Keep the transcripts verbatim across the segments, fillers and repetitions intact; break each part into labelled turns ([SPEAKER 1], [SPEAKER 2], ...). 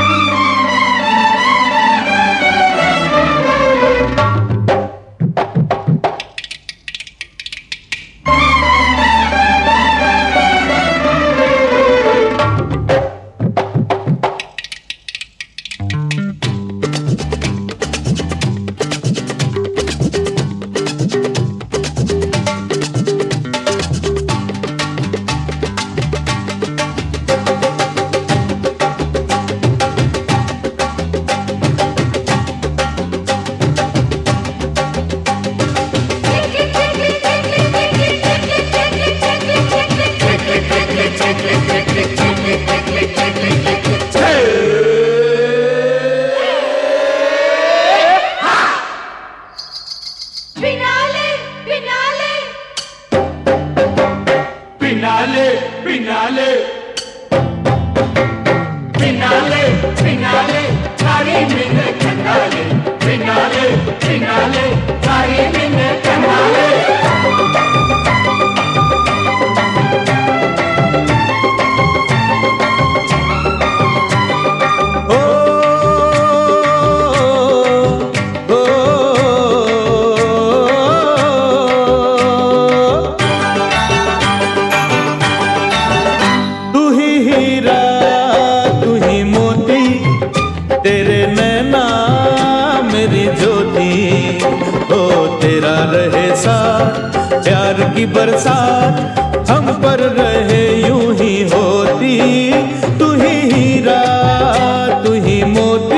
[SPEAKER 1] Finale, finale, finale, finale, सारी मिन्ने Kangale, finale, finale, सारी मिन्ने कंगाले।
[SPEAKER 2] तेरे नैना मेरी ज्योति, ओ तेरा रहे साथ प्यार की बरसात हम पर रहे यूं ही होती। तू ही हीरा तू ही मोती।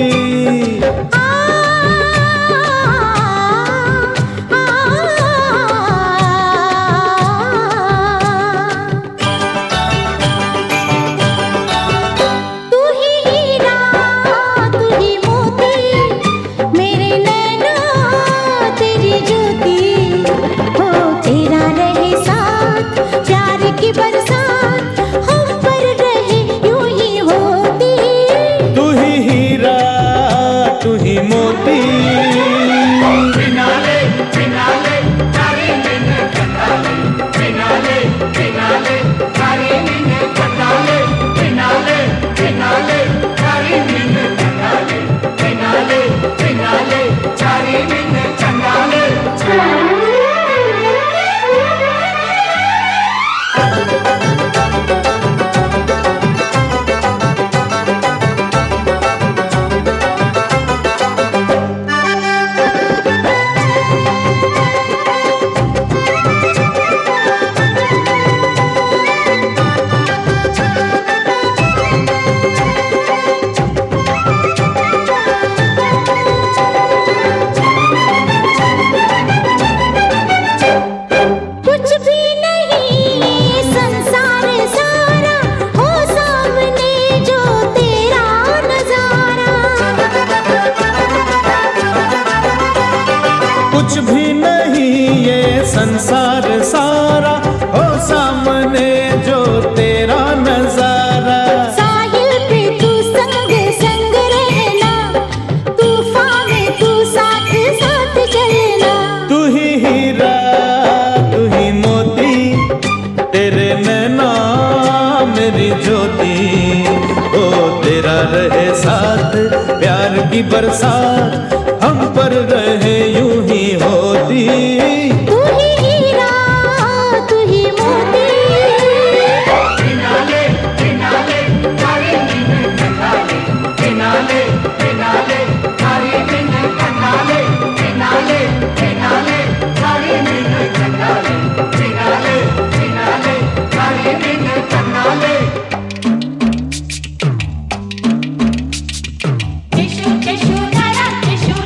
[SPEAKER 1] Finale, finale, सारी मिन्ने कंगाले, finale, finale, सारी मिन्ने कंगाले, finale, finale, सारी मिन्ने कंगाले, finale, finale, सारी मिन्ने कंगाले।
[SPEAKER 2] कुछ भी नहीं ये संसार सारा, हो सामने जो तेरा नजारा।
[SPEAKER 3] साहिल पे तू संग संग रहना, तूफान में तू साथ साथ चलना।
[SPEAKER 2] तू ही हीरा तू ही मोती, तेरे नैना मेरी ज्योति, ओ तेरा रहे साथ प्यार की बरसात हम पर रहे यूं ही होती।
[SPEAKER 3] तू ही हीरा तू ही मोती।
[SPEAKER 1] Finale, finale, सारी मिन्ने कंगाले, finale, finale, सारी मिन्ने कंगाले, finale, finale, सारी मिन्ने कंगाले, finale, finale, सारी मिन्ने कंगाले।
[SPEAKER 3] टिशू टिशू धारा टिशू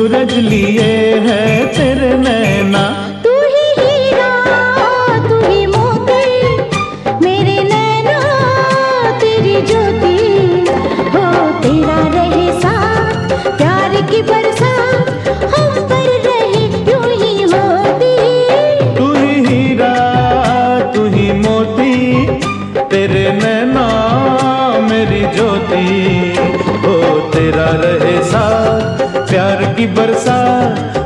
[SPEAKER 2] सूरज लिए है तेरे नैना।
[SPEAKER 3] तू ही हीरा तू ही मोती मेरे नैना तेरी ज्योति हो। तेरा रहे साथ प्यार की बरसात हम पर रहे यूं ही होती।
[SPEAKER 2] तू ही हीरा तू ही मोती तेरे नैना मेरी ज्योति हो। तेरा रहे साथ प्यार की बरसात